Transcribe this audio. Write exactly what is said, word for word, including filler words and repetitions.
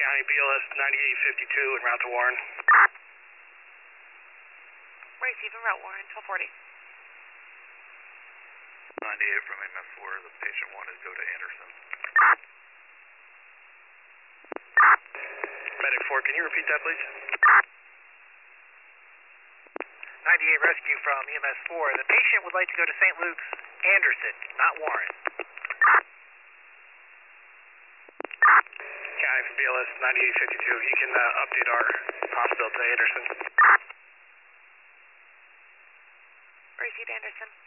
County, B L S ninety-eight fifty-two en route to Warren. Receive en route Warren, twelve forty. ninety-eight from M S four, the patient wanted to go to Anderson. Medic four, can you repeat that, please? ninety-eight rescue from E M S four. The patient would like to go to Saint Luke's, Anderson, not Warren. County for B L S ninety-eight fifty-two, he can uh, update our hospital to Anderson. Receive Anderson.